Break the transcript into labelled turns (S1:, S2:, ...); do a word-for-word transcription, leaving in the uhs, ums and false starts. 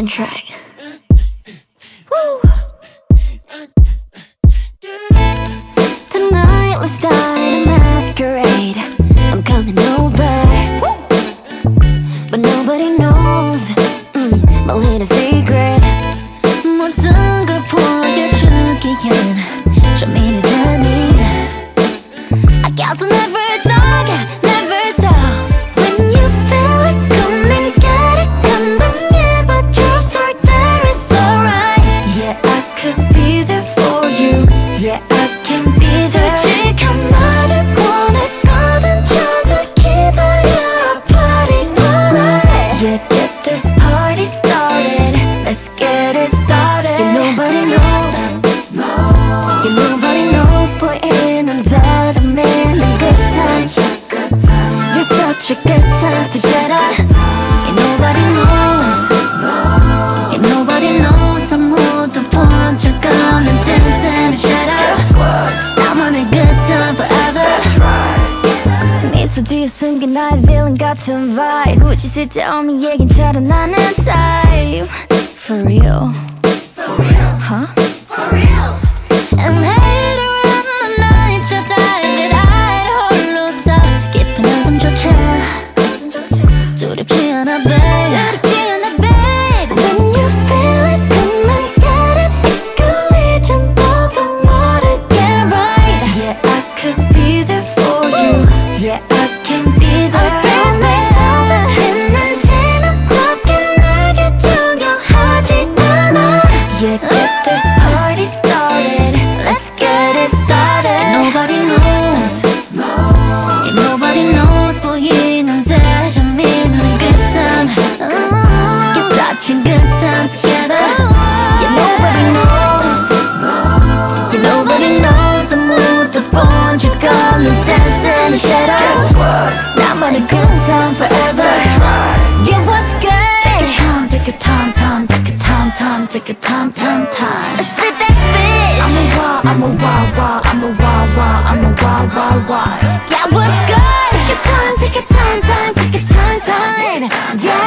S1: second track. Woo. Tonight let's start a masquerade. I'm coming over, but nobody knows mm, my little secret. 모든 걸 보여주기엔 좀 이르잖니. I got to never talk, never tell. When you feel it, come and get it. come on, but just right there is alright. Yeah, I could be there for you. Yeah, I can be there. 솔직한 나를 원했거든. 저도 기다려. Party all night. Yeah, get this party started. Let's get it started. Yeah, nobody knows. Yeah, nobody knows. 보이는 다름엔 a good time. You're such a good time together. Yeah, nobody knows. Yeah, nobody knows. 아무도 본 적 없는 dance in the shadow. 나만의 good time forever. 미소 뒤에 숨긴 나의 villain 같은 vibe. 굳이 쓸데없는 얘긴 잘안 하는 type. For real. For real. Huh? For real. And later on the night 저 dive it 홀로서 깊은 어둠조차 두렵지 않아 babe. 두렵지 않아 babe. When you feel it, come and get it. 이끌리지 너도 모르게 right. Yeah, I could be there for you. Yeah, I can be there. 어떤 날 상상했는지는 밖에 내게 중요하지 않아. Yeah, get this party started. Let's get it started. And nobody knows. Yeah, nobody knows. 보이는 대신 믿는 good time. Oh, it's such a good time together. Yeah, nobody knows. Yeah, nobody knows. 아무도 본 적 없는 dance in the shadow. 나만의 good time forever. Yeah, what's good? Take your time, take your time, time, time, take your time, time, time. Let's flip that switch. I'm a wild, I'm a wild, wild, I'm a wild, wild, I'm a wild, wild, wild. Yeah, what's good? Take your time, take your time, time, take your time, time. Yeah.